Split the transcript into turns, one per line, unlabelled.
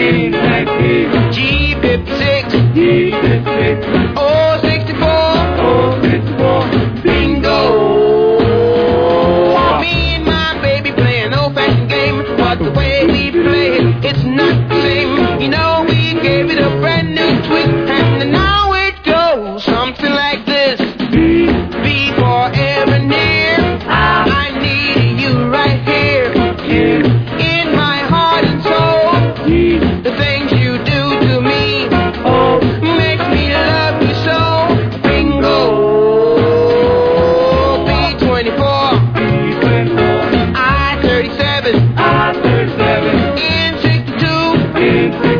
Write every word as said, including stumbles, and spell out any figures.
G fifty-six,
G fifty-six,
O sixty-four,
O sixty-four,
bingo. Me and my baby play an old-fashioned game, but the way we play it, it's not the same. You know, we gave it a brand new twist, and now it goes something like this.
B,
Be forever near. I need you right here,
Q,
in my heart and soul.
G,
The things you do to me
O,
makes me love you so. Bingo. B twenty-four,
B twenty-four,
I thirty-seven,
I thirty-seven,
N sixty-two,
N